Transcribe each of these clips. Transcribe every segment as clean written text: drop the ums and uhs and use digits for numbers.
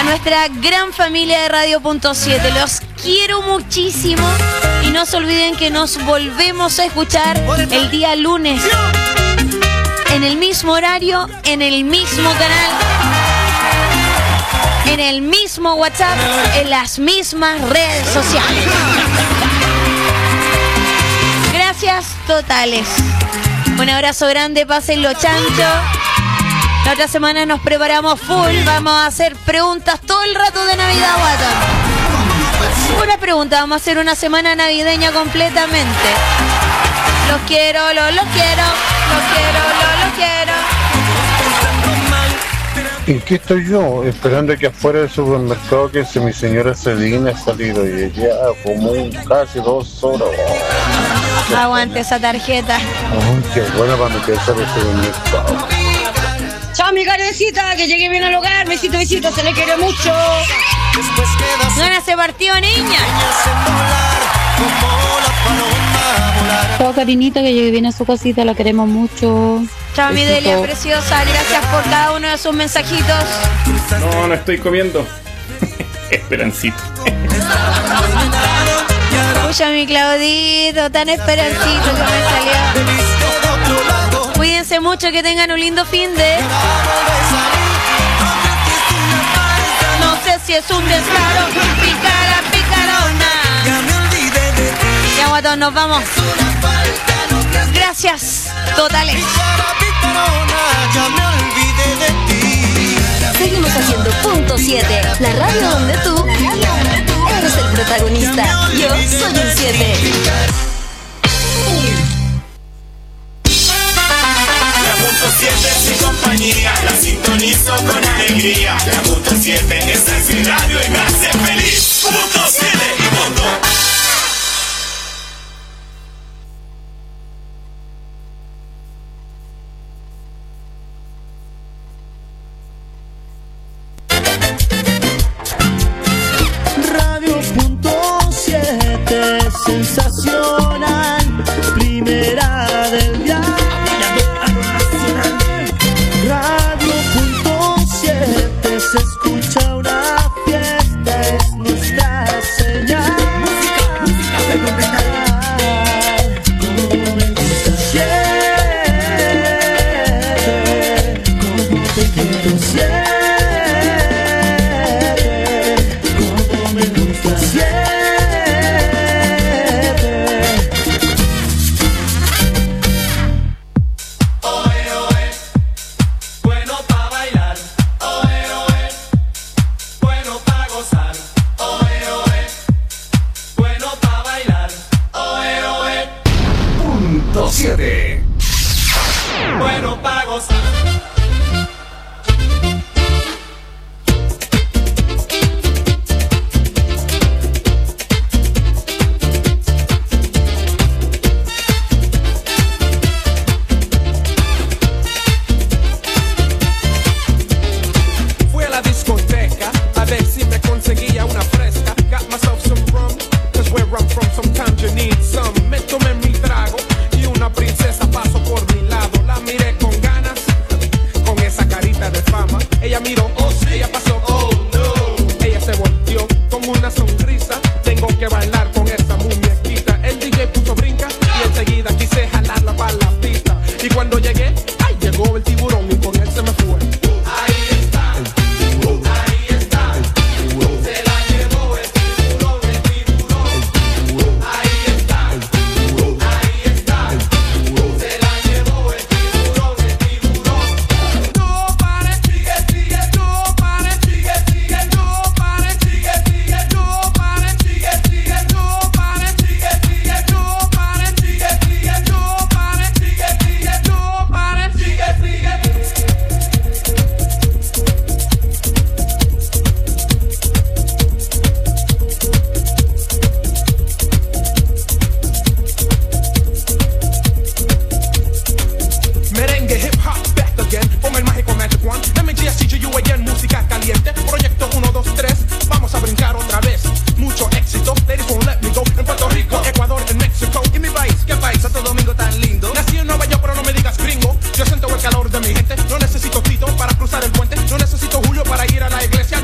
nuestra gran familia de Radio.7. Los quiero muchísimo y no se olviden que nos volvemos a escuchar el día lunes en el mismo horario, en el mismo canal, en el mismo WhatsApp, en las mismas redes sociales. Gracias totales. Un abrazo grande, pásenlo chancho. La otra semana nos preparamos full. Vamos a hacer preguntas todo el rato de Navidad, guata. Una pregunta, vamos a hacer una semana navideña completamente. Los quiero, los quiero, los quiero, los quiero. ¿En qué estoy yo? Esperando que afuera del supermercado que mi señora Celina ha salido y ya como casi 2 horas. Aguante esa tarjeta. Oh, qué buena para meterse al supermercado. Chao, mi carecita, que llegue bien al hogar. Besito, besito, se le quiere mucho. Gana ese partido, niña. Chao, Karinita, que llegue bien a su casita, la queremos mucho. Chao, mi Delia preciosa, gracias por cada uno de sus mensajitos. No estoy comiendo. Esperancito. Escucha, mi Claudito, tan esperancito que me salió. Cuídense mucho, que tengan un lindo fin de... No sé si es un descaro, picarona. Ya, guatón, nos vamos. Gracias totales. Seguimos haciendo Punto 7, la radio donde tú eres el protagonista. Yo soy el 7. Punto 7 es mi compañía, la sintonizo con alegría. La Punto 7, esta es mi radio y me hace feliz. Punto 7 y punto. Radio.7, sensacional, primera del día. Radio.7 se escucha una fiesta, es nuestra señal. Como me gusta siempre, como te quiero siempre, como me gusta siempre. Bueno, para gozar. Fui a la discoteca a ver si me conseguía una fresca. Got myself some rum, cause where I'm from sometimes you need some. Me tomé mi trago y una princesa pasó por mi lado. La miré con ganas, con esa carita de fama. Ella miró, oh sí, ella pasó, oh no. Ella se volteó con una sonrisa. Tengo que bailar con esa muñequita. El DJ puso brinca y enseguida quise jalarla para la pista. Y cuando llegué, ay, llegó el tiburón y con él se me fue. No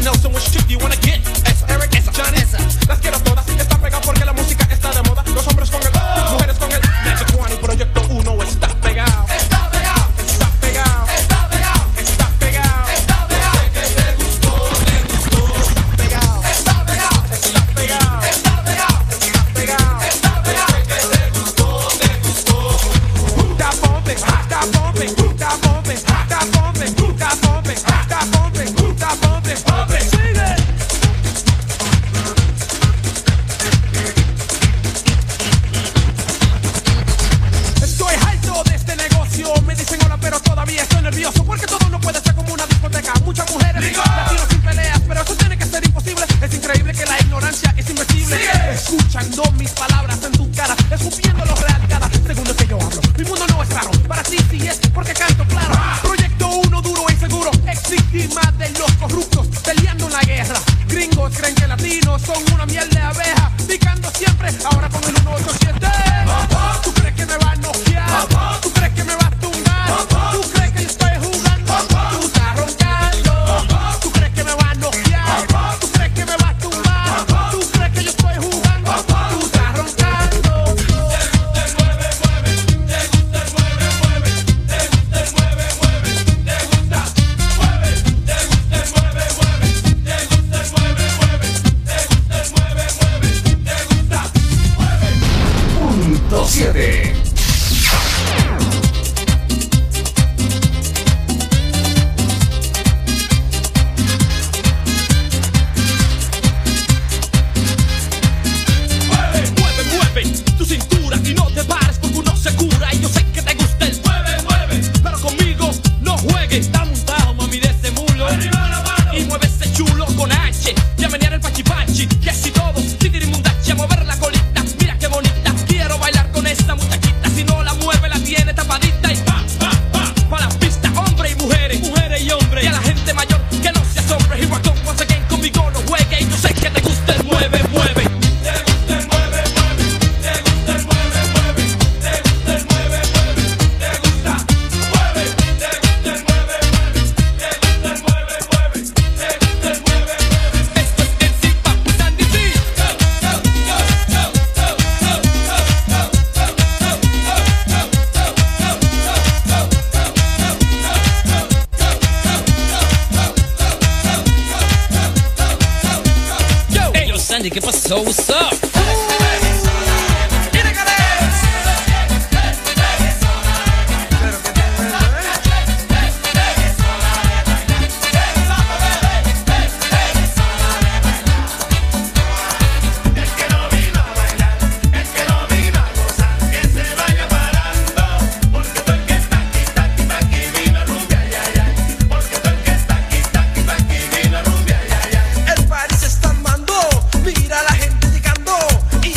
Nelson, which chick do you wanna get? Esa, Eric, esa, Johnny, esa. Las quiero todas, está pegado porque la música está de moda. Los hombres con el, las mujeres con el. Magic One y Proyecto 1 está pegado. Está pegado, está pegado, está pegado, está pegado, está pegado. Que te gustó, te gustó. Está pegado, está pegado, está pegado, está pegado, está pegado, está pegado. Que te gustó, te gustó. Está bumping, está bumping, está bumping, está bumping, está bumping, está bumping, está bumping, bumping. Sigue. Estoy harto de este negocio. Me dicen hola, pero todavía estoy nervioso. Porque todo no puede ser como una discoteca. Muchas mujeres, latinos sin peleas, pero eso tiene que ser imposible. Es increíble que la ignorancia es invencible. Escuchando mis palabras en tu cara, escupiendo lo real cada segundo que yo hablo. Mi mundo no es raro, para ti sí es porque canto claro. Proyecto 1 duro e inseguro, ex víctima de los corruptos, peleando en la guerra. Gringos creen que latinos son una miel de abeja, picando siempre, ahora con el 187. ¿Tú crees que me va a noquear? ¿Tú crees que me va a tumbar? ¿Tú crees que yo estoy jugando? Tú estás roncando. ¿Tú crees que me va a noquear? ¿Tú crees que me va a tumbar? ¿Tú crees que yo estoy jugando? Tú estás roncando. Te gusta el mueve, mueve. Te gusta el mueve, mueve. Te gusta el mueve, mueve. Te gusta, mueve. Te gusta el mueve, mueve. Te gusta el mueve, mueve. Te gusta el mueve, mueve. Te gusta, mueve. Punto 7. Mueve, mueve tu cintura y no te pares porque uno se cura. Y yo sé que te gusta el mueve, mueve, pero conmigo no juegues. Dame un tajo, mami, de ese mulo. Arriba la mano. Y mueve ese chulo con H. Ya menear el pachipachi. Y así todos, titirimundachi, a mover la colita. Mira qué bonita, quiero bailar con esta muchachita. Si no la mueve, la tiene tapadita. Y pa, pa, pa, pa la pista, hombres y mujeres, mujeres y hombres. Y a la gente mayor que no se asombre. Y guacón, once again, conmigo no juegue. Y yo sé que te gusta el mueve, mueve. Sandy, ¿qué pasó? What's up? El party se está armando, mira la gente llegando y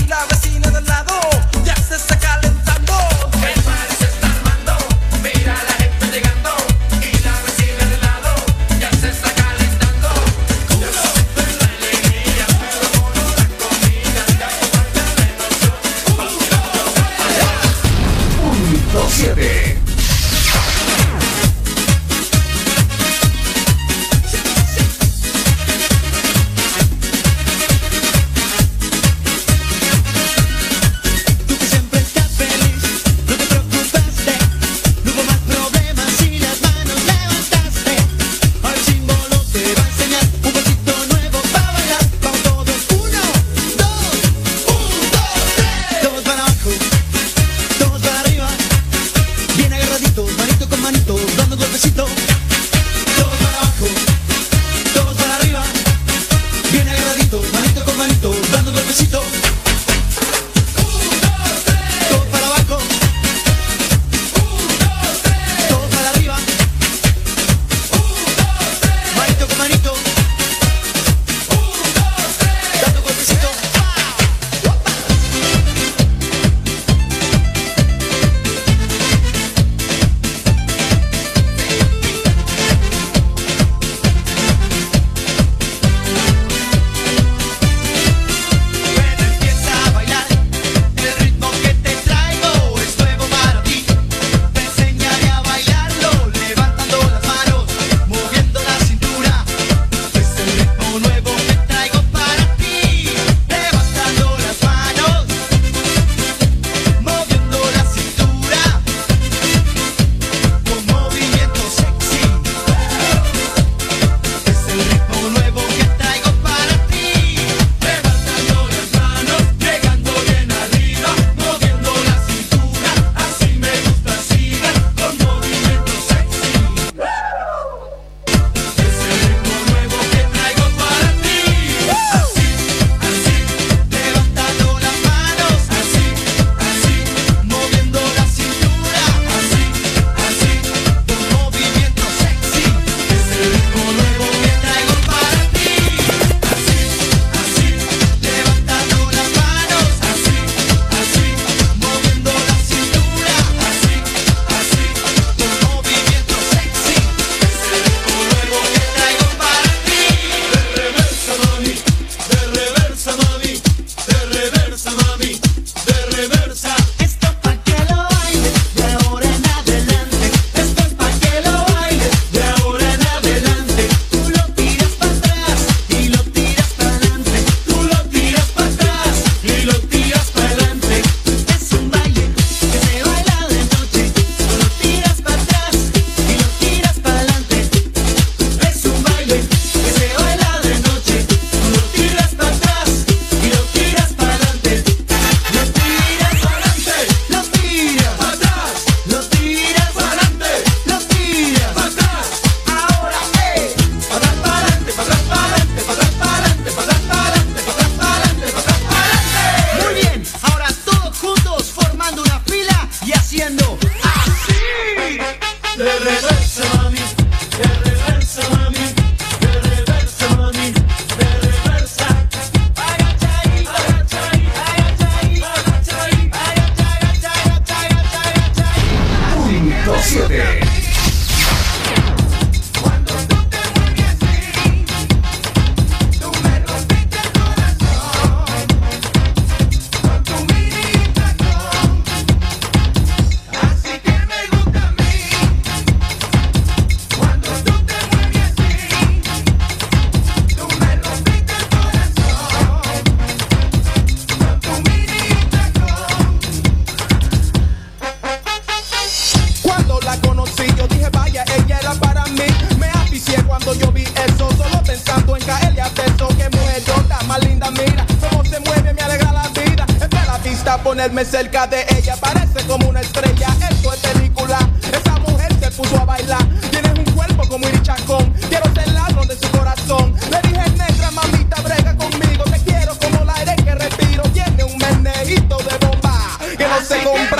ponerme cerca de ella. Parece como una estrella, esto es película. Esa mujer se puso a bailar. Tienes un cuerpo como Iri Chacón. Quiero ser ladrón de su corazón. Le dije, negra, mamita, brega conmigo. Te quiero como el aire que respiro. Tiene un meneíto de bomba que no se compra.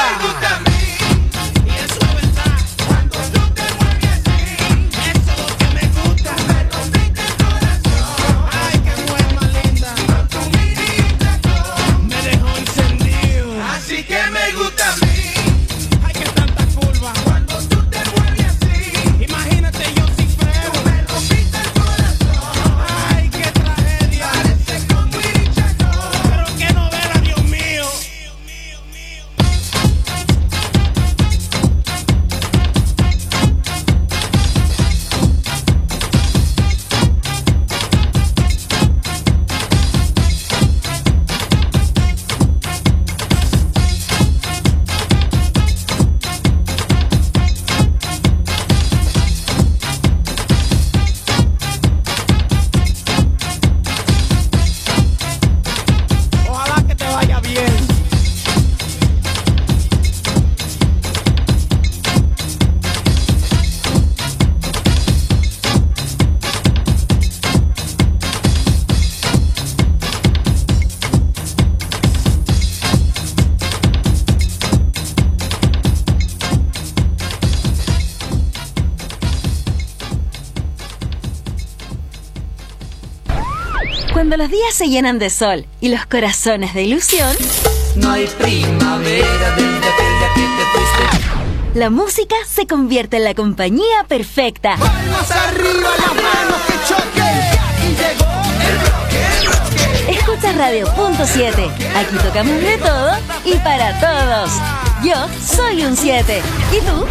Cuando los días se llenan de sol y los corazones de ilusión, no hay primavera desde aquella que te fuiste. La música se convierte en la compañía perfecta. ¡Palmas arriba, las manos que choque! Y llegó el bloque. Escucha Radio Punto 7. Aquí tocamos de todo y para todos. Yo soy un 7. ¿Y tú?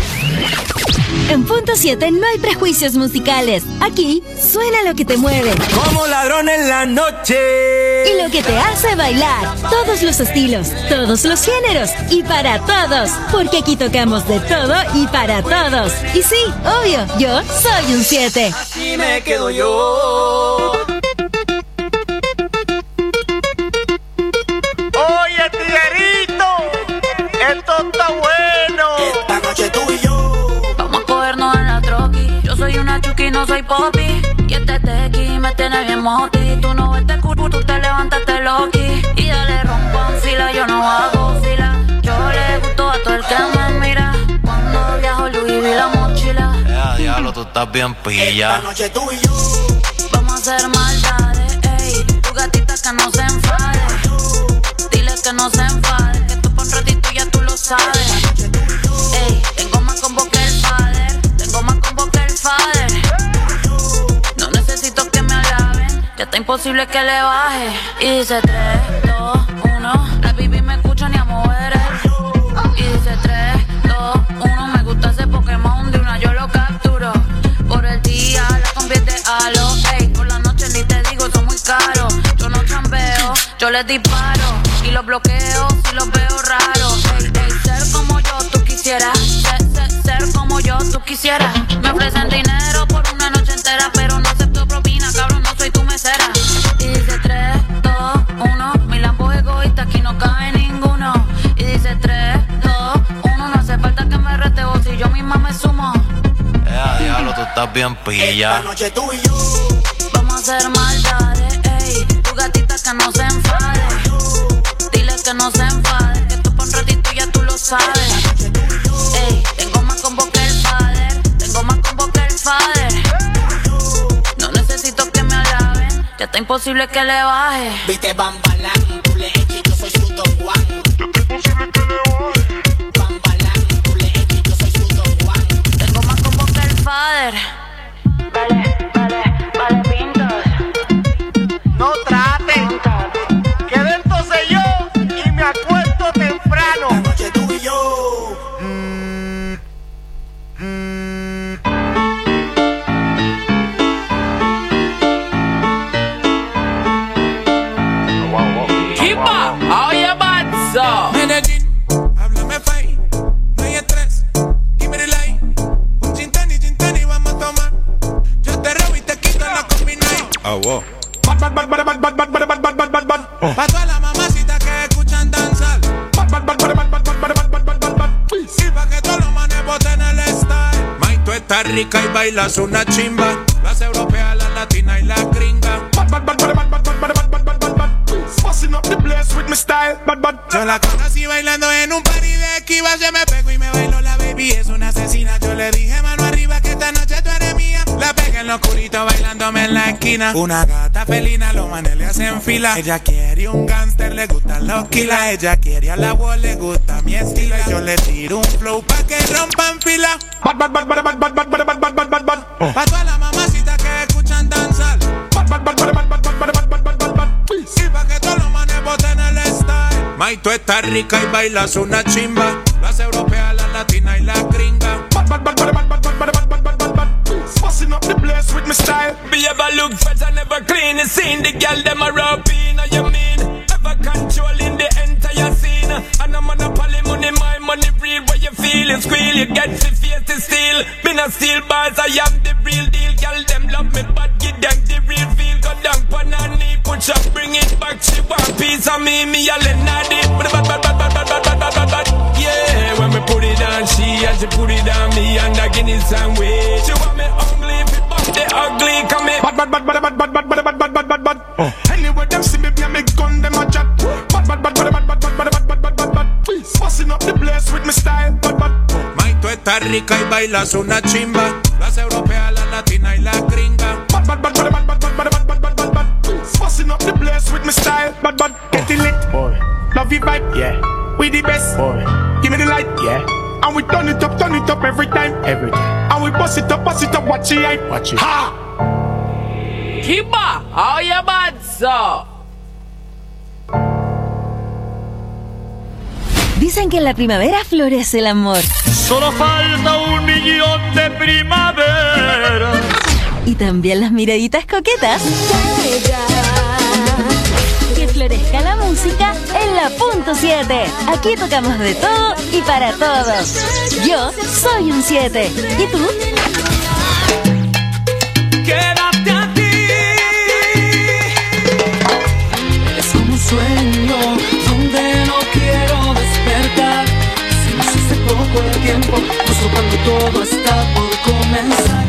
En Punto 7 no hay prejuicios musicales. Aquí suena lo que te mueve. Como ladrón en la noche. Y lo que te hace bailar. Todos los estilos, todos los géneros y para todos. Porque aquí tocamos de todo y para todos. Y sí, obvio, yo soy un 7. Así me quedo yo. Oye, tiguerito, esto está bueno. Esta noche tú y yo en la troqui. Yo soy una chuki, no soy popi. Y este tequi me tiene bien moti. Tú no ves culo, tú te levantaste loqui. Y dale rompo en fila, yo no hago fila. Yo le gusto a todo el que me mira. Cuando viajo Louis vi la mochila. Diablo, tú estás bien pilla. Esta noche tú y yo vamos a hacer maldades, ey. Tu gatita que no se enfade. Dile que no se enfade. Que tú por un ratito ya tú lo sabes. Ey, tengo más combo que el padre. Tengo más combo que el father. No necesito que me alaben. Ya está imposible que le baje. Y dice 3, 2, 1. La baby me escucha ni a mover el. Y dice 3, 2, 1. Me gusta ese Pokémon. De una yo lo capturo. Por el día la convierte a lo. Ey, por la noche ni te digo, son muy caros. Yo no chambeo, yo les disparo. Y los bloqueo si los veo raros. Ey, ey, ser como yo tú quisieras. Ser como yo tú quisieras. Me ofrecen dinero por una noche entera, pero no acepto propina, cabrón, no soy tu mesera. Y dice 3, 2, 1. Mi lambo egoísta, aquí no cabe ninguno. Y dice 3, 2, 1. No hace falta que me rete vos si yo misma me sumo. Diablo, tú estás bien pilla. Esta noche tú y yo vamos a hacer maldades, ey. Tu gatita que no se enfade. Dile que no se enfade. Que tú por un ratito ya tú lo sabes. Ey, tengo más combo que el father. Tengo más combo que el father. No necesito que me alaben. Ya está imposible que le baje. Viste Bambalán, tú le eches, yo soy su Don Juan. Ya está imposible que le baje. Bambalán, tú le eches, yo soy su Don Juan. Tengo más combo que el father. Vale, pintos. No traten. Que dentro sé yo y me acuesto temprano. Esta noche tú y yo. Kipa, oye Batso. Medellín, háblame fine. No hay estrés, give me the light. Un gin tonic, vamos a tomar. Yo te robo y te quito la combination. Ah, wow. Pa' todas las mamacitas que escuchan danzar. Y pa' que todos los manes boten el style. May, tú estás rica y bailas una chimba. Las europeas, las latinas y las gringas. Busting up the place with my style. Yo la conocí bailando en un party de Esquivas. Yo me pego y me bailo, la baby es una asesina. Yo le dije mano arriba que esta noche tú eres mía. La pegué en lo oscurito bailándome en la esquina. Una gata felina, los manes le hacen fila. Ella quiere un gangster, le gustan los kilas. Ella quiere a la voz, le gusta mi estilo. Yo le tiro un flow pa' que rompan fila. Pa' todas las mamacitas que escuchan danzar. Y pa' que todos los manes boten el style. May, tú estás rica y bailas una chimba. Las europeas, las latinas y las gringas. Busting up the place with my style. Be ever look fresh and never clean. You seen the girl them a rapping, you mean? Ever controlling the entire scene. And I'm on a poly money, my money real. Where you feel it squeal, you get the face to steal. Been a steel bars, I am the real deal. Girl them love me, but give them the real feel. Go down on her knee, push up, bring it back. She want piece of me a Lenardi. Yeah, when me put it on she, and she put it on me, and I give it some way. She want me ugly, if it bump the ugly, come here. Bad. Anyway, them see me, be a me gun, them a chat. Bad. Busting up the place with my style. May, tú estás rica y bailas una chimba. Las europeas, las latinas y las gringas. Busting up the place with my style. Bad. Getting lit, boy. Love you vibe, yeah. We the best, boy. Give me the light, yeah. And we turn it up every time. And we bust it up, watch it hype. Watch it. Ha! Kiba, how you bad, so? Dicen que en la primavera florece el amor. Solo falta 1.000.000 de primavera. Y también las miraditas coquetas. Que florezca la música en la punto 7. Aquí tocamos de todo y para todos. Yo soy un 7. ¿Y tú? Quédate aquí. Es como un sueño donde no quiero despertar. Si nos hace poco el tiempo, justo cuando todo está por comenzar.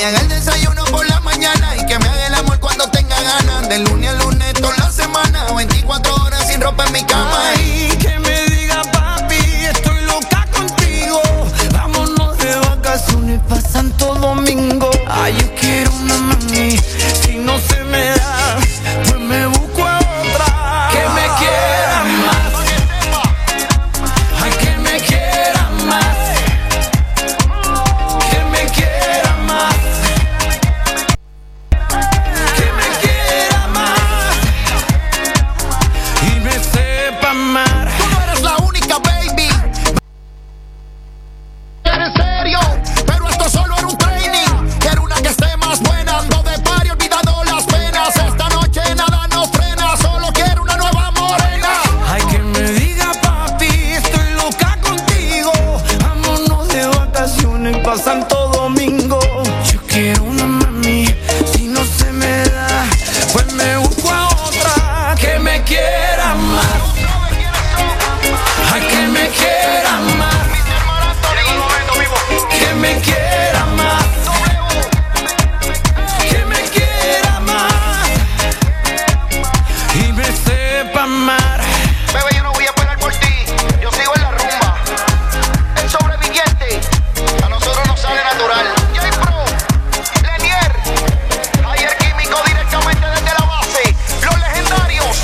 me haga el desayuno por la mañana y que me haga el amor cuando tenga ganas. De lunes a lunes toda la semana, 24 horas sin ropa en mi cama. Ay, que me diga papi, estoy loca contigo. Vámonos de vacaciones pa' Santo Domingo. Ay, yo quiero una mami, si no se me da, pues me busco a otra. Que me quiera más. Ay, que me quiera más. Que me quiera más. Que me quiera más. Y me sepa amar. Tú no eres la única, baby. En serio, pero esto solo era un training. Quiero una que esté más buena, ando de party olvidando las penas. Esta noche nada nos frena, solo quiero una nueva morena. Ay, que me diga papi, estoy loca contigo. Vámonos de vacaciones pa' Santo Domingo. Yo quiero una mami, si no se me da, pues me busco a otra. Que me quiera más. Ay, que me quiera más. Que me quiera más. Que me quiera más. Y me sepa amar. Bebé, yo no voy a esperar por ti, yo sigo en la rumba. El sobreviviente, a nosotros nos sale natural. J-Pro, Lenier, ayer químico directamente desde la base. Los legendarios.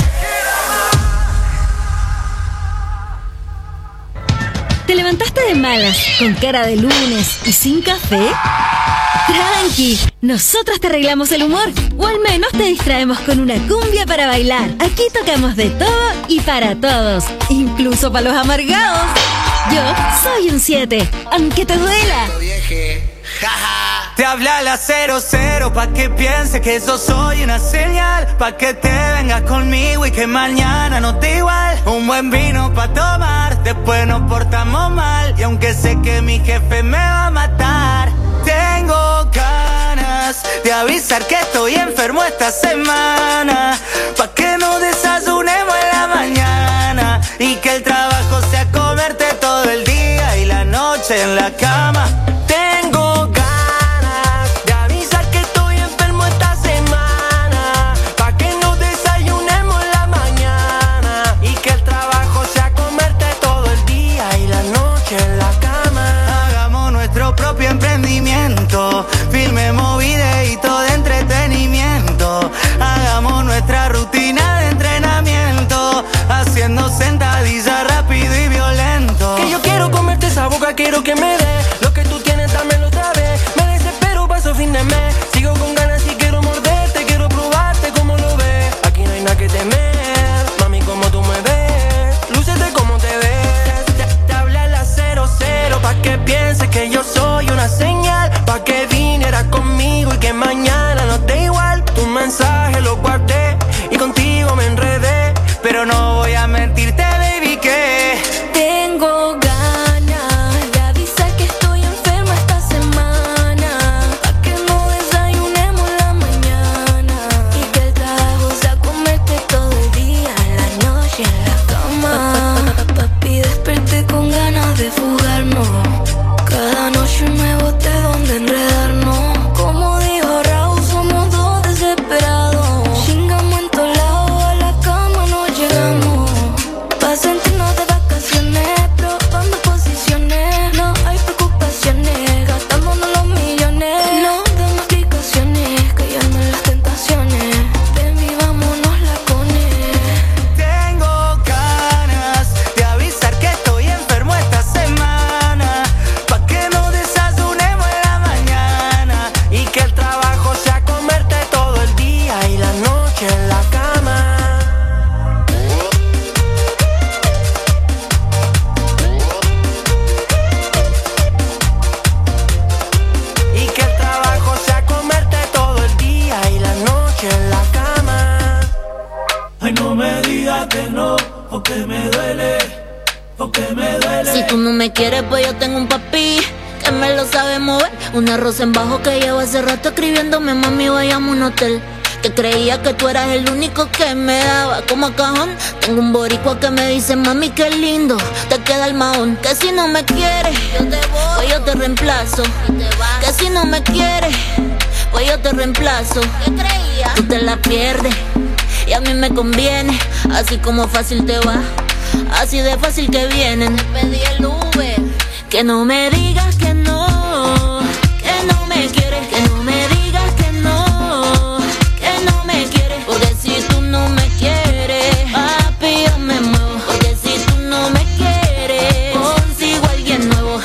¿Te levantaste de malas, con cara de lunes y sin café? Tranqui, nosotros te arreglamos el humor, o al menos te distraemos con una cumbia para bailar. Aquí tocamos de todo y para todos, incluso para los amargados. Yo soy un 7, aunque te duela. Te habla la 00 pa' que piense que yo soy una señal, pa' que te vengas conmigo y que mañana no te igual. Un buen vino pa' tomar, después nos portamos mal. Y aunque sé que mi jefe me va a matar, tengo ganas de avisar que estoy enfermo esta semana, pa' que no desayunemos en la mañana y que el trabajo sea comerte todo el día y la noche en la cama. Tengo ganas de avisar que estoy enfermo esta semana, pa' que no desayunemos en la mañana y que el trabajo sea comerte todo el día y la noche en la cama. Hagamos nuestro propio emprendimiento, filmemos videitos de entretenimiento, hagamos nuestra rutina de entrenamiento, haciendo sentadillas rápido y violento. Que yo quiero comerte esa boca, quiero que me dé lo que tú tienes, dámelo otra vez. Me desespero, paso fin de mes, sigo con ganas y quiero morderte, quiero probarte como lo ves. Aquí no hay nada que temer, mami, como tú me ves, lúcete como te ves. Te habla la 00 pa' que piense que yo soy una señal, pa' que viniera conmigo y que mañana no te igual. Tu mensaje lo guardé y contigo me enredé, pero no voy a mentirte, baby, que Tengo ganas de avisar que estoy enferma esta semana, pa' que no desayunemos en la mañana y que el trabajo sea comerte todo el día, la noche en la cama. Papi, desperté con ganas de fugarnos, cada noche me boté donde enredarnos. Como dijo Raúl, somos dos desesperados, chingamos en todos lados, a la cama no llegamos, pa' sentirnos de vacaciones, probando posiciones. No hay preocupaciones, gastándonos los millones. No demos explicaciones, cayendo en las tentaciones. Ven y vámonos lacones. tengo ganas de avisar que estoy enfermo esta semana, pa' que no desayunemos en la mañana y que el trabajo sea comerte todo el día y la noche en la cama. Y que el trabajo sea comerte todo el día y la noche en la cama. Ay, no me digas que no, porque me duele, porque me duele. Si tú no me quieres, pues yo tengo un papi que me lo sabe mover. Un arroz en bajo que llevo hace rato escribiéndome, mami, vayamos a un hotel. Que creía que tú eras el único que me daba como cajón. Tengo un boricua que me dice, mami, qué lindo te queda el mahón. Que si no me quieres, yo te voy, yo te reemplazo. Que si no me quieres, pues yo te reemplazo. ¿Qué creías? Tú te la pierdes y a mí me conviene. Así como fácil te va, así de fácil que vienen. Te pedí el Uber. Que no me digas que no me quieres. Que no me digas que no me quieres. Porque si tú no me quieres, papi, yo me muevo. Porque si tú no me quieres, consigo a alguien nuevo.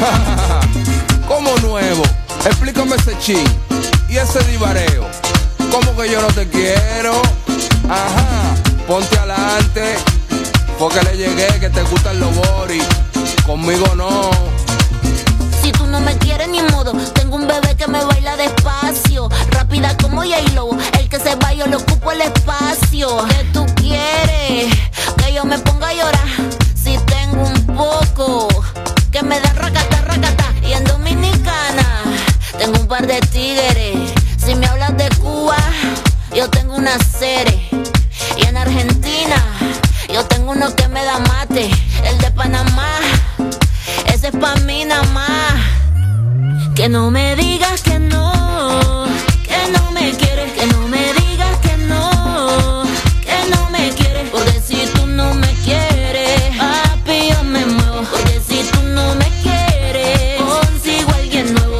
¿Cómo nuevo? Explícame ese chin y ese divareo. ¿Cómo que yo no te quiero? Ajá, ponte adelante, porque le llegué que te gustan los boris. Conmigo no. Si tú no me quieres ni modo, tengo un bebé que me baila despacio, rápida como J-Lo. El que se va yo le ocupo el espacio. ¿Qué tú quieres? Que yo me ponga a llorar. Si tengo un poco que me da racata, racata. Y en Dominicana tengo un par de tigres. Si me hablas de Cuba, yo tengo una serie. Y en Argentina yo tengo uno que me da mate. El de Panamá, ese es pa' mí nada más. Que no me digas que no me quieres. Que no me digas que no me quieres. Porque si tú no me quieres, papi, yo me muevo. Porque si tú no me quieres, consigo a alguien nuevo.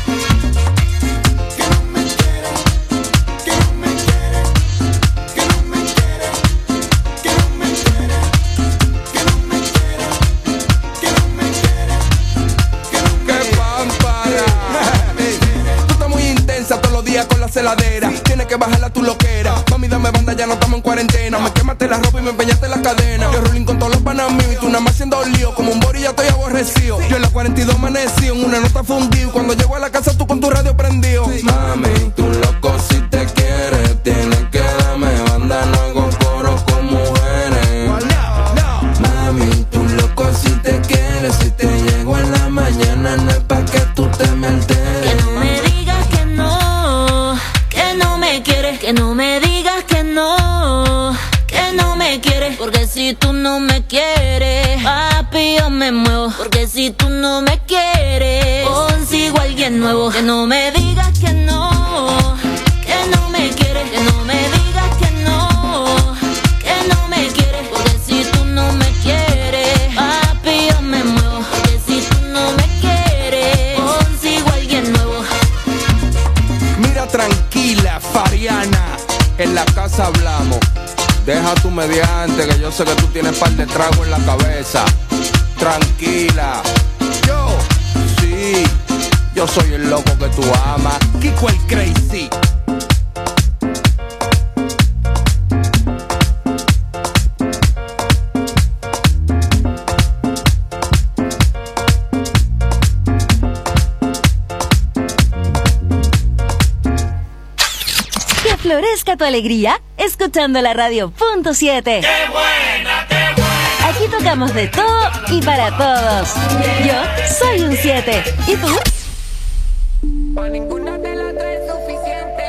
Que no me quiere, que no me quiere, que no me quiere, que no me quiere, que no me quiere, que no me quiere, que no me quiere. ¡Qué pámpara! Tú estás muy intensa todos los días con la celadera. Tienes que bajarla tu loquera. Mami, dame banda, ya no estamos en cuarentena. Me quemaste la ropa y me empeñaste la cadena. Yo rolling con todos los panas míos y tú nada más haciendo lío. Como un bori ya estoy aborrecido. Yo en la 42 amanecí, en una nota fundido. Cuando llego a la casa tú con tu radio prendido. Mami, tú loco si te quieres. Tienes que darme banda, no hago coro con mujeres. Mami, tú loco si te quieres. Si te llego en la mañana no es pa' que tú te me alteres. Que no me digas que no me quieres. Que no me digas que no me quieres. Porque si tú no me quieres, papi, yo me muevo. Porque si tú no me quieres, consigo a alguien nuevo. Que no me digas que no me quieres. Que no me digas que no me quieres. Porque si tú no me quieres, papi, yo me muevo. Porque si tú no me quieres, consigo a alguien nuevo. Mira, tranquila, Fariana, en la casa hablamos. Deja tu mediante, que yo sé que tú tienes par de trago en la cabeza. Tranquila. Yo soy el loco que tú amas. Kiko el Crazy. Que florezca tu alegría escuchando la radio Punto 7. ¡Qué buena, qué buena! Aquí tocamos de todo y para todos. Yo soy un 7. ¿Y tú? Pa' ninguna de las tres es suficiente.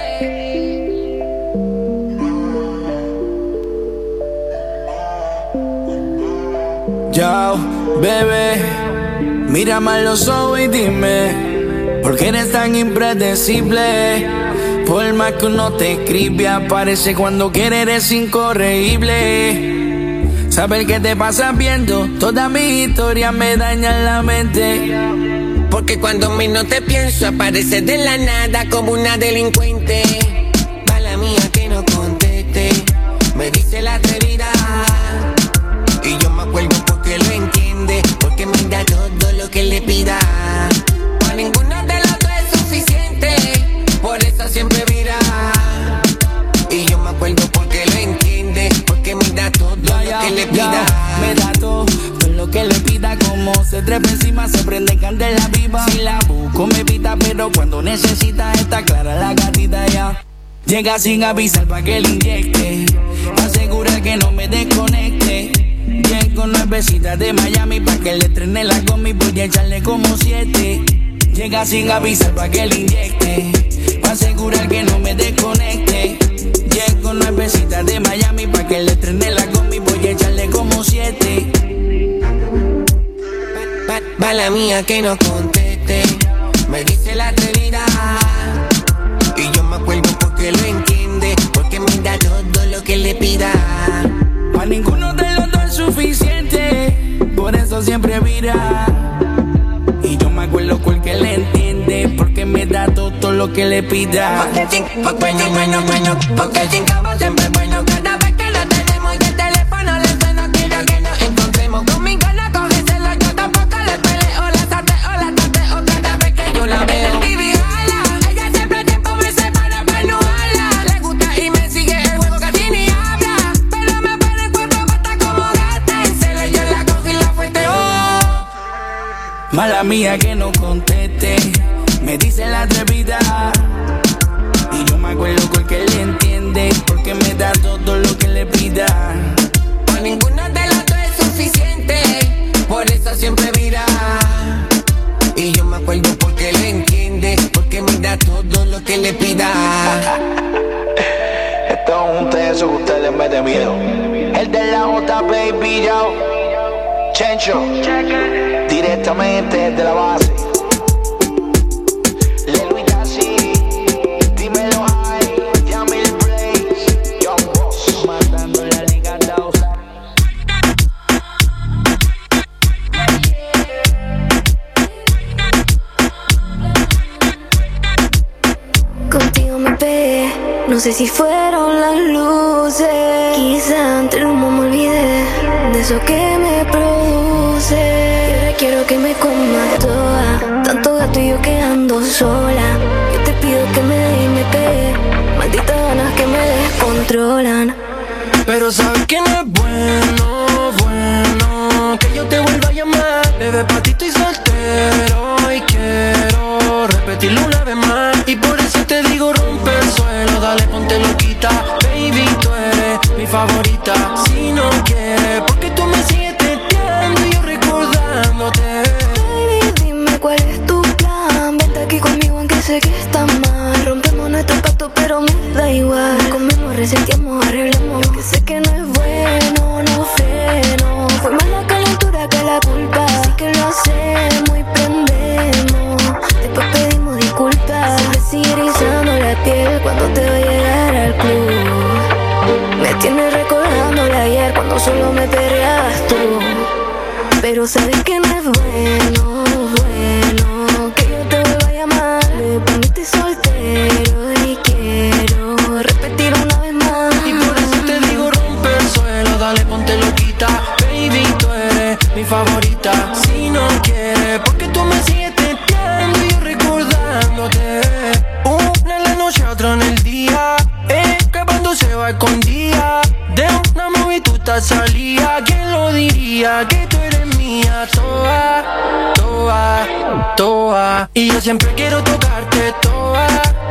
Yo, bebé, mírame a los ojos y dime, ¿por qué eres tan impredecible? Por más que uno te escribe, aparece cuando quiere, eres incorregible. Saber qué te pasa viendo toda mi historia me daña la mente. Porque cuando menos te pienso apareces de la nada como una delincuente. Mala mía que no conteste, me dice la atrevida. Y yo me acuerdo porque lo entiende, porque me da todo lo que le pida. Para ninguna de las dos es suficiente, por eso siempre vira. Y yo me acuerdo porque lo entiende, porque me da todo lo que le pida. Me da todo lo que le pida, como se trepa encima, se prende candela viva. Si la busco me pita, pero cuando necesita está clara la gatita ya. Llega sin avisar pa' que le inyecte, asegura que no me desconecte. Llego nuevecita de Miami pa' que le estrene la gomi, voy a echarle como 7. Llega sin avisar pa' que le inyecte, pa' asegurar que no me desconecte. Llego nuevecita de Miami pa' que le estrene la gomi, voy a echarle como 7. Mala mía que no conteste, conteste. Me dice la atrevida y yo me acuerdo porque lo entiende, porque me da todo lo que le pida. Pa' ninguno de los dos es suficiente, por eso siempre vira. Y yo me acuerdo porque le entiende, porque me da todo lo que le pida. Porque sin cama siempre es bueno. Cada vez que lo tenemos y el teléfono le suena, quiero que nos encontremos. Conmigo no coge celo, yo tampoco le peleo. La tateo cada vez que yo la veo. Y jala, ella siempre tiempo me separa para no jala. Le gusta y me sigue el juego, casi ni habla. Pero me pone el cuerpo hasta como gata. En celo yo la cojo y la fuerte, oh. Mala mía que no conteste, me dice la atrevida. Y yo me acuerdo porque le entiende, porque me da todo lo que le pida. Pa' ninguna de las dos es suficiente, por eso siempre vira. Y yo me acuerdo porque le entiende, porque me da todo lo que le pida. Esto es un teso que usted le mete miedo. El de la J, baby, yo. Chencho, directamente de la base. Contigo me pegué, no sé si fueron las luces. Quizá ante el humo me olvidé de eso que me produce. Y ahora quiero que me comas toda, tanto gato y yo quedando sola. Yo te pido que me dé y me pegue, malditas ganas que me descontrolan. Pero sabes que no es bueno que yo te vuelva a llamar. Bebé, pa' ti estoy soltero y quiero repetirlo una vez más. Y por eso te digo rompe el suelo, dale ponte loquita. Baby, tú eres mi favorita. Si no quieres, porque tú me sigues teteando y yo recordándote. Baby, dime cuál es tu plan. Vente aquí conmigo aunque sé que está mal. Rompemos nuestro pacto pero me da igual. Comemos, resentimos, arreglamos. Que sé que no es bueno, no freno. Fue más la calentura que la culpa. Así que lo hacemos y prendemos. Después pedimos disculpas. Se me sigue erizando la piel cuando te va a llegar al club. Me tienes recordándola ayer cuando solo me perreabas tú. Pero sabes que no es bueno que yo te vuelva a llamar. Me poniste soltero y quiero repetir una vez más. Y por eso te digo rompe el suelo, dale ponte loquita. Baby, tú eres mi favorita. Si no quieres, porque tú me sigues teteando y yo recordándote. Una en la noche, otra en el día, escapándose va escondida. De una movie tú te salía. ¿Quién lo diría? Que tú eres mía, toa. Y yo siempre quiero tocarte, toa.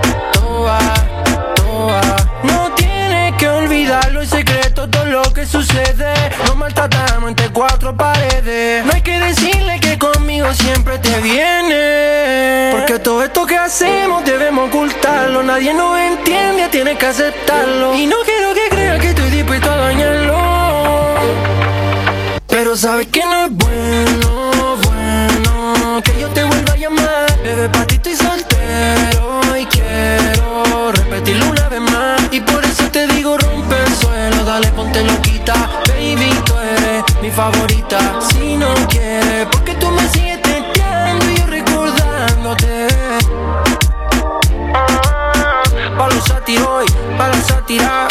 No tienes que olvidarlo, el secreto, todo lo que sucede. Nos maltratamos entre cuatro paredes. No hay que decirle que conmigo siempre te viene, porque todo esto que hacemos debemos ocultarlo. Nadie nos entiende, tienes que aceptarlo. Y no quiero que creas que estoy dispuesto a dañarlo. Pero sabes que no es bueno que yo te vuelva a llamar. Bebé, pa' ti estoy soltero y quiero repetirlo una vez más. Y por eso te digo rompe el suelo, dale ponte loquita. Baby, tú eres mi favorita. Si no quieres, porque tú me sigues teteando y yo recordándote. Pa' los satiroy, pa' la sátira.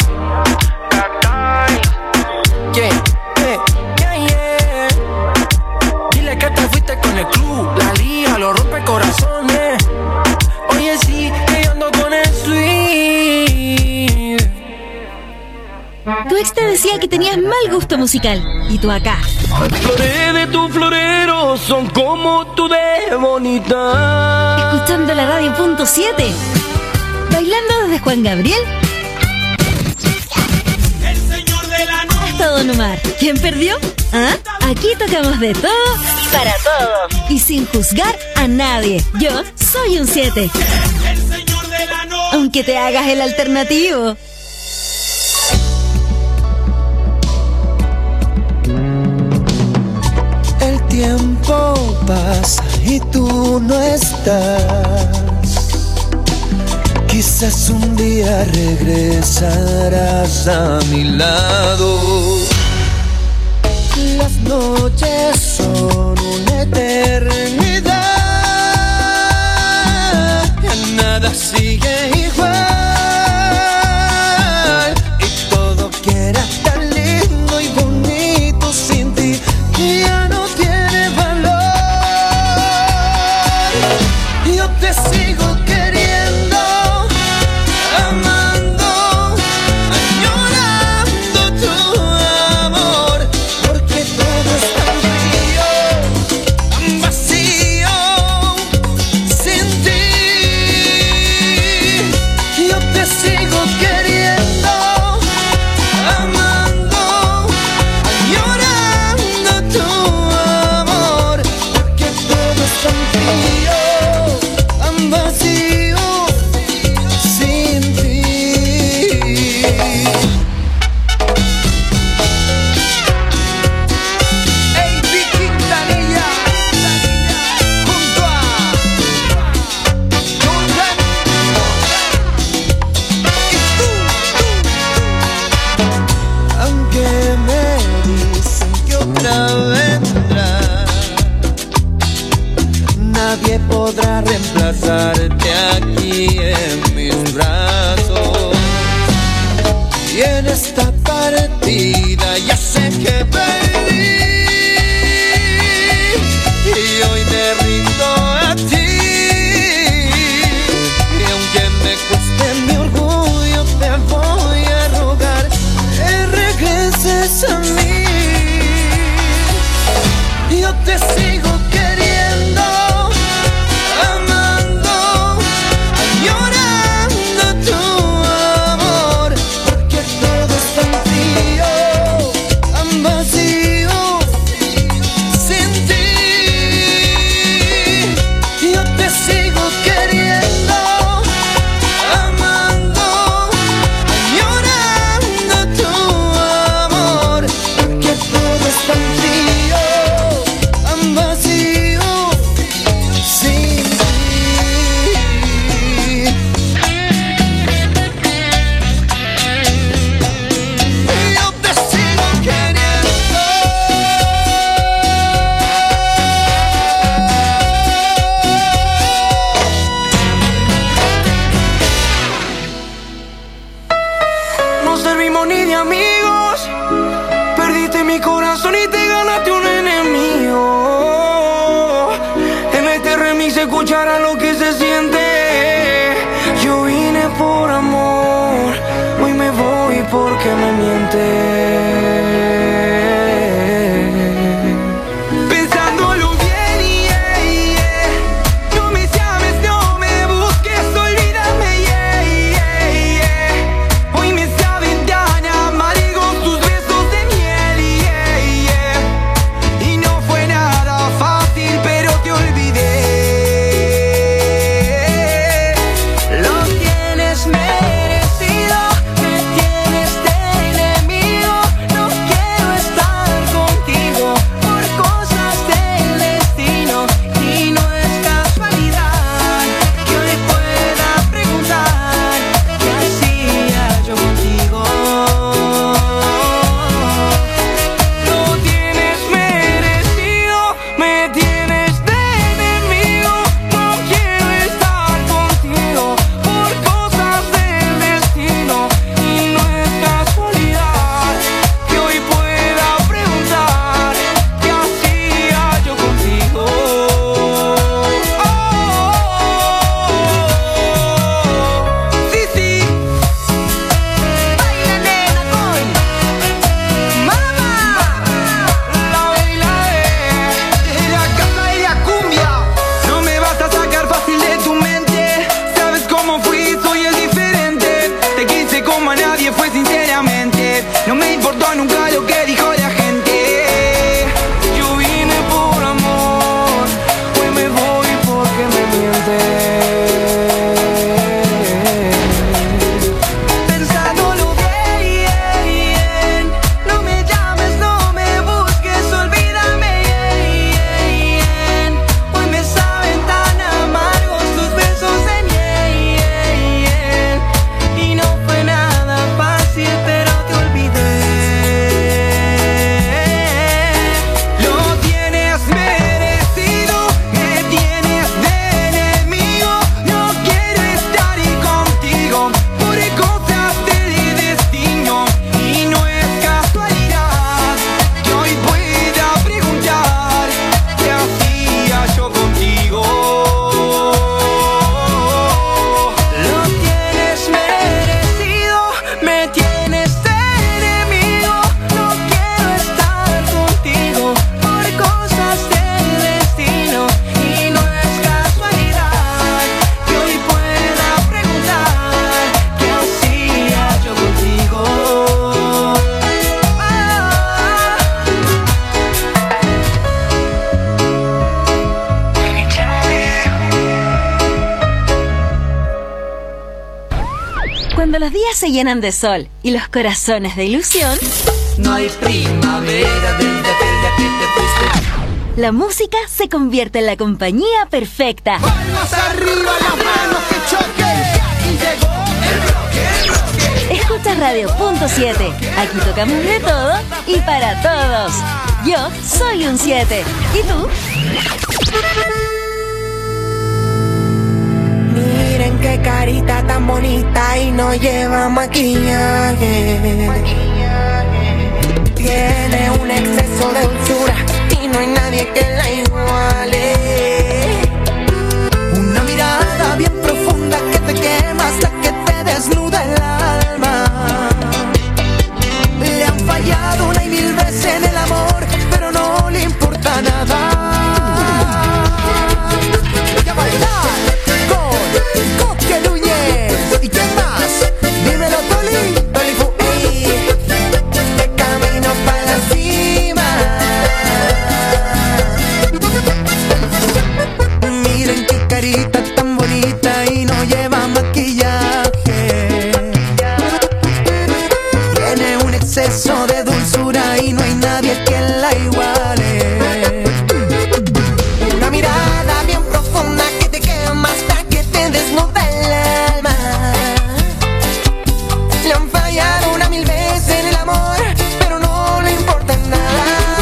Dile que te fuiste con el club, la liga, lo rompe corazones. Oye, sí, que yo ando con el sweet. Tu ex te decía que tenías mal gusto musical. Y tú acá. Las flores de tu florero son como tú de bonita. Escuchando la radio .7. Bailando desde Juan Gabriel. El señor de la noche. Hasta Don Omar. ¿Quién perdió? ¿Ah? Aquí tocamos de todo y para todos. Y sin juzgar a nadie. Yo soy un 7. El señor de la noche. Aunque te hagas el alternativo. El tiempo pasa y tú no estás. Quizás un día regresarás a mi lado. Las noches son una eternidad. Ya nada sigue igual. Y todo que era tan lindo y bonito sin ti ya no tiene valor. Yo te sigo queriendo, amando, añorando tu amor, porque todo es tan frío, tan vacío, sin ti. Yo te sigo queriendo, amando, añorando tu amor, porque todo es tan frío, tan vacío, sin ti. Ey, Vicky Quintanilla, junto a Jordan, y tú. Aunque me dicen que otra vendrá, nadie podrá reemplazarte aquí en mis brazos. Y en esta partida ya sé que perdí, y hoy me rindo a ti. Y aunque me cueste mi orgullo, te voy a rogar que regreses a mí. Yo te sigo queriendo, amando, añorando tu amor, porque todo es tan frío, tan vacío, sin ti. Yo te sigo queriendo, amando, añorando tu amor, porque todo es tan frío, tan vacío, sin ti. Yo te sigo queriendo. No servimos ni de amigos. Perdiste mi corazón y te ganaste un enemigo. En este remix se escuchará lo que se siente. Yo vine por amor, hoy me voy porque me mientes. Pensándolo bien, yeah, yeah. No me llames, no me busques, olvídame, yeah, yeah, yeah. Hoy me saben tan amargos tus besos de miel, yeah, yeah. Y no fue nada fácil, pero te olvidé. Lo tienes merecido, me tienes de enemigo. No Cuando los días se llenan de sol y los corazones de ilusión, No hay primavera desde aquella que te fuiste. la música se convierte en la compañía perfecta. Palmas arriba, las manos que choquen. Y llegó el roque. Escucha Radio Punto 7. Aquí tocamos de todo y para todos. Yo soy un 7. ¿Y tú? Miren qué carita tan bonita y no lleva maquillaje. Tiene un exceso de dulzura y no hay nadie que la iguale. Una mirada bien profunda que te quema hasta que te desnuda el alma. Le han fallado una y mil veces en el amor, pero no le importa nada. Voy a bailar con Coque Núñez. ¿Y quién más? Dímelo, Toli. Toli Fu, ey. De camino para la cima. Miren qué carita tan bonita y no lleva maquillaje. Tiene un exceso de dulzura y no hay nadie que la iguale. Una mirada bien profunda que te quema hasta que te desnuda el alma. Le han fallado una mil veces en el amor, pero no le importa nada.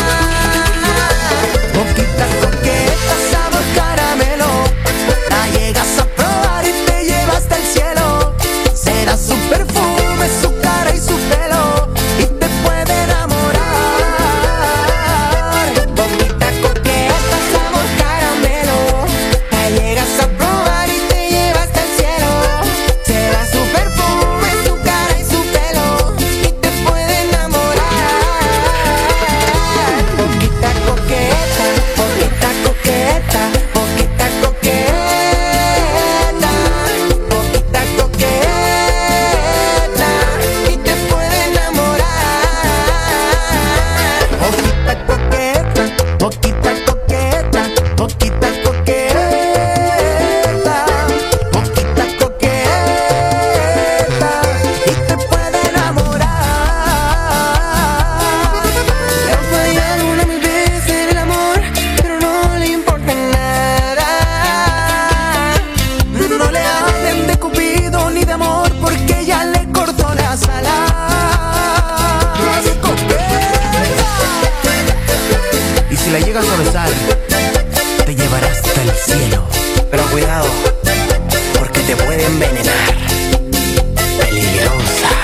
Boquita coqueta, sabor caramelo. La llegas a probar y te lleva hasta el cielo. Será su perfume, su cara y su pelo, y te puede enamorar. Boquita coqueta, sabor caramelo. La llegas a probar y te lleva hasta el cielo. Será su perfume, su cara y su pelo, y te puede enamorar. Boquita coqueta, boquita coqueta, boquita coqueta, boquita coqueta, y te puede enamorar. Boquita coqueta, boquita coqueta, boquita coqueta, boquita coqueta, y te puede enamorar. Le han fallado una mil veces en el amor, pero no le importa nada. No le hablen de Cupido ni de amor, porque ya le cortó las alas. Y si la llegas a besar, te llevará hasta el cielo. Pero cuidado, porque te puede envenenar. Peligrosa.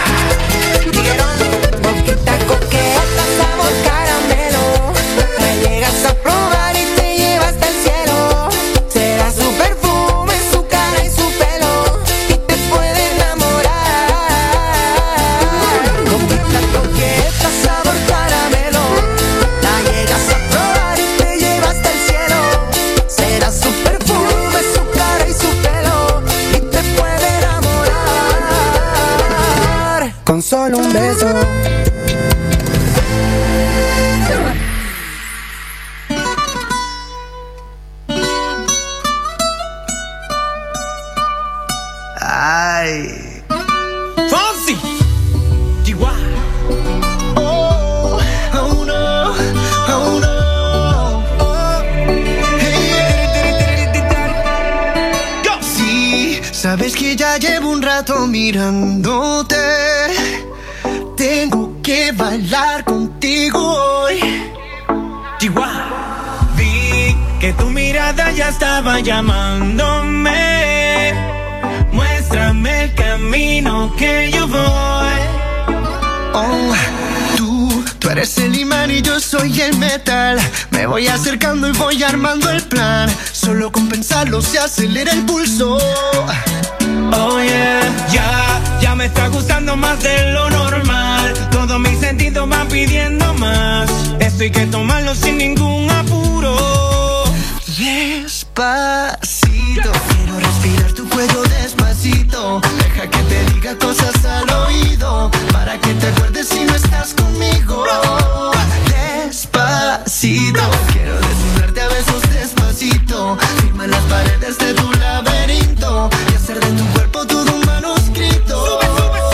Boquita coqueta, sabor caramelo. La llegas a probar y te lleva hasta el cielo. Será su perfume, su cara y su pelo, y te puede enamorar. Boquita coqueta, sabor caramelo. La llegas a probar y te lleva hasta el cielo. Será su perfume, su cara y su pelo, y te puede enamorar. Con solo un beso. Ay. Fonsi. Chihuahua. Oh, oh no, oh no. Sí, sabes que ya llevo un rato mirándote. Tengo que bailar contigo hoy. Chihuahua. Vi que tu mirada ya estaba llamándome. Muéstrame el camino que yo voy. Oh, tú eres el imán y yo soy el metal. Me voy acercando y voy armando el plan. Solo con pensarlo se acelera el pulso. Oh yeah, ya me está gustando más de lo normal. Todos mis sentidos van pidiendo más. Esto hay que tomarlo sin ningún apuro. Despacito, quiero respirar tu cuello despacito. Deja que te diga cosas al oído, para que te acuerdes si no estás conmigo. Despacito, quiero desnudarte a besos despacito. Firma las paredes de tu laberinto y hacer de tu cuerpo todo un manuscrito. Sube, sube,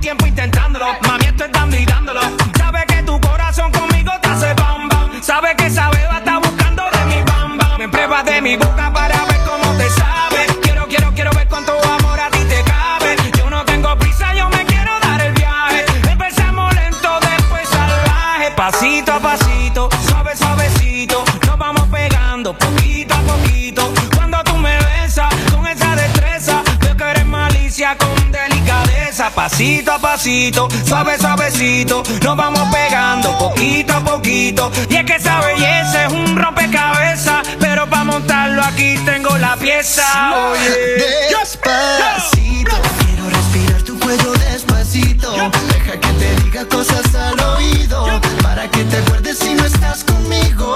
tiempo intentándolo. Mami, esto están dándolo. Sabe que tu corazón conmigo te hace bam bam. Sabe que esa beba está buscando de mi bam bam. Me pruebas de mi boca para ver cómo te sabe. Quiero ver cuánto amor a ti te cabe. Yo no tengo prisa, yo me quiero dar el viaje. Empezamos lento, después salvaje. Pasito a pasito, suave, suavecito. Nos vamos pegando poquito a poquito. Cuando tú me besas con esa destreza, veo que eres malicia con delicadeza. Pasito a pasito, suave, suavecito. Nos vamos pegando poquito a poquito. Y es que esa belleza es un rompecabezas, pero para montarlo aquí tengo la pieza. Oye, despacito, quiero respirar tu cuello despacito. Deja que te diga cosas al oído, para que te acuerdes si no estás conmigo.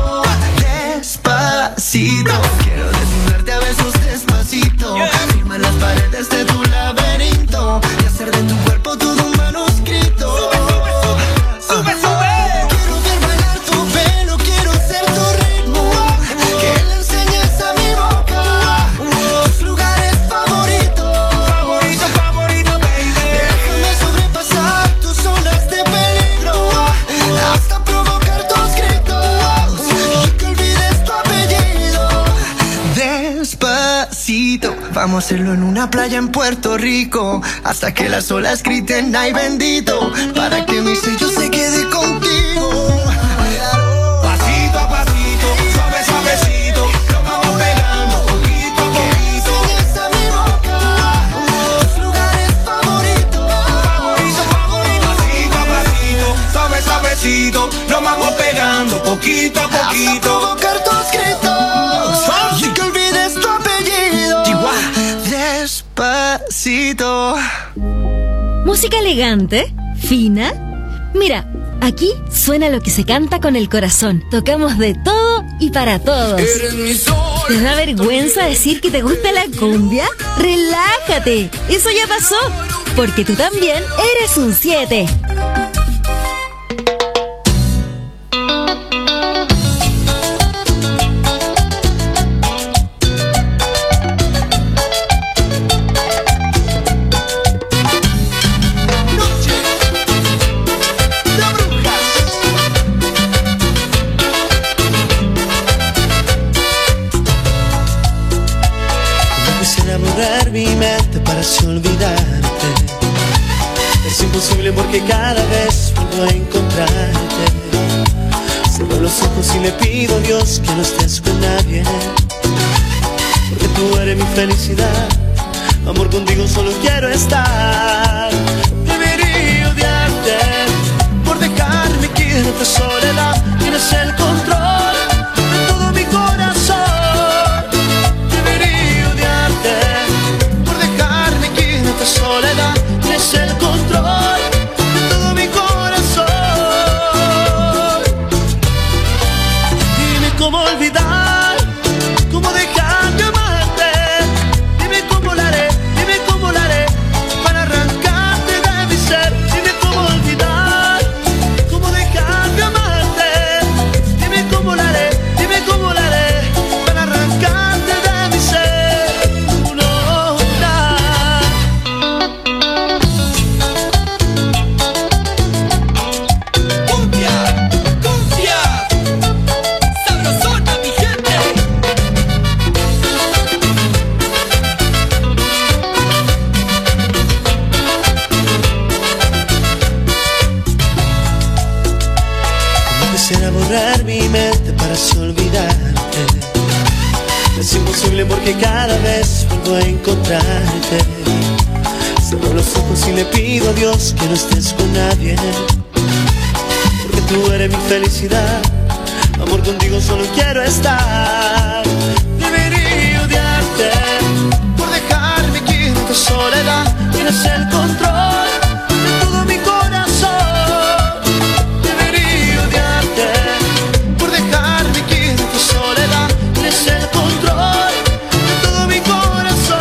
Despacito, quiero desnudarte a besos despacito. Firma las paredes de tu laberinto y hacer de tu cuerpo todo un manuscrito. Sube, sube. Quiero ver bailar tu pelo, quiero ser tu ritmo, que le enseñes a mi boca tus lugares favoritos. Favorito, baby. Déjame sobrepasar tus zonas de peligro, hasta provocar tus gritos y que olvides tu apellido. Despacito, vamos a hacerlo en una playa en Puerto Rico, hasta que las olas griten ay bendito, para que mi sello se quede contigo. Pasito a pasito, suave, suavecito. Nos vamos pegando poquito a poquito. Enseñas a mi boca tus lugares favoritos. Favorito. Pasito a pasito, suave, suavecito. Nos vamos pegando poquito a poquito. Hasta provocar tus gritos y que olvides tu apellido. Despacito. Música elegante, fina. Mira, aquí suena lo que se canta con el corazón. Tocamos de todo y para todos. ¿Te da vergüenza decir que te gusta la cumbia? Relájate, eso ya pasó, porque tú también eres un 7. Quisiera borrar mi mente para así olvidarte. Es imposible porque cada vez vuelvo a encontrarte. Cierro los ojos y le pido a Dios que no estés con nadie, porque tú eres mi felicidad. Amor, contigo solo quiero estar. Debería odiarte por dejarme aquí en esta soledad. Tienes el control de todo mi corazón. Debería odiarte por dejarme aquí en esta soledad. Tienes el control de todo mi corazón. Dime cómo olvidar, cómo dejar de amarte. Dime cómo lo haré para arrancarte de mi ser. Dime cómo olvidar, cómo dejar de amarte. Dime cómo lo haré para arrancarte de mi ser. Cumbia, cumbia, sabrosona mi gente. Quisiera borrar mi mente para así olvidarte. Es imposible porque cada vez vuelvo a encontrarte. Cierro los ojos y le pido a Dios que no estés con nadie, porque tú eres mi felicidad. Amor, contigo solo quiero estar. Debería odiarte por dejarme aquí en esta soledad. Tienes el control de todo mi corazón. Debería odiarte por dejarme aquí en esta soledad. Tienes el control de todo mi corazón.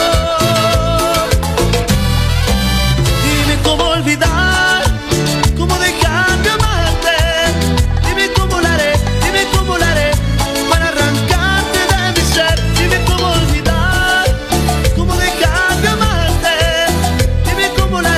Dime cómo olvidar, cómo dejar de amarte. Dime cómo lo haré para arrancarte de mi ser. Dime cómo olvidar, cómo dejar de amarte. Dime cómo lo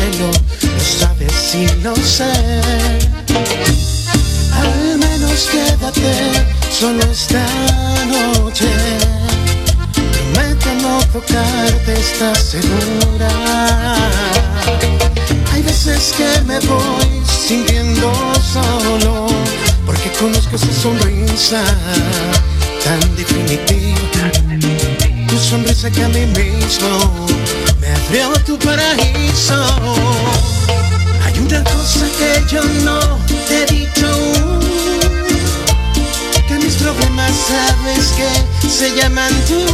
decírselo, lo sabes y lo sé. Al menos quédate solo esta noche. Prometo no tocarte, ¿estás segura? Hay veces que me voy sintiendo solo, porque conozco esa sonrisa tan definitiva. Tu sonrisa que a mí mismo me abrió tu paraíso. Hay una cosa que yo no te he dicho aún, que mis problemas sabes que se llaman tú.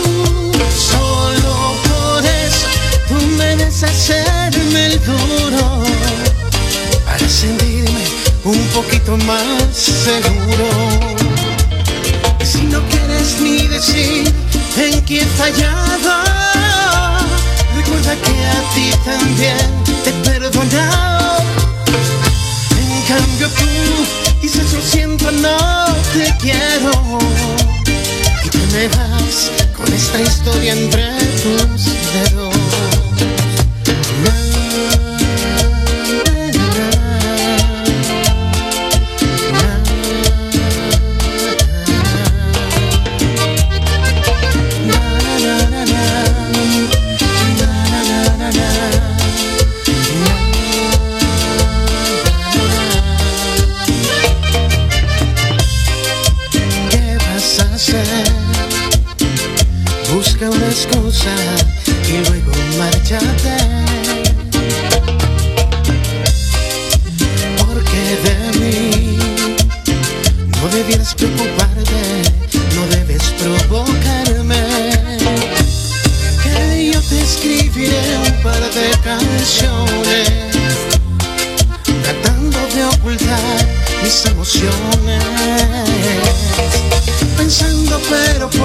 Solo por eso tú me debes hacerme el duro, para sentirme un poquito más seguro. Y si no quieres ni decir en qué he fallado, recuerda que a ti también te he perdonado. En cambio tú dices lo siento, no te quiero, y te me vas con esta historia entre tus dedos. Busca una excusa y luego márchate, porque de mí no debieras preocuparte, no debes provocarme, que yo te escribiré un par de canciones tratando de ocultar mis emociones, pensando pero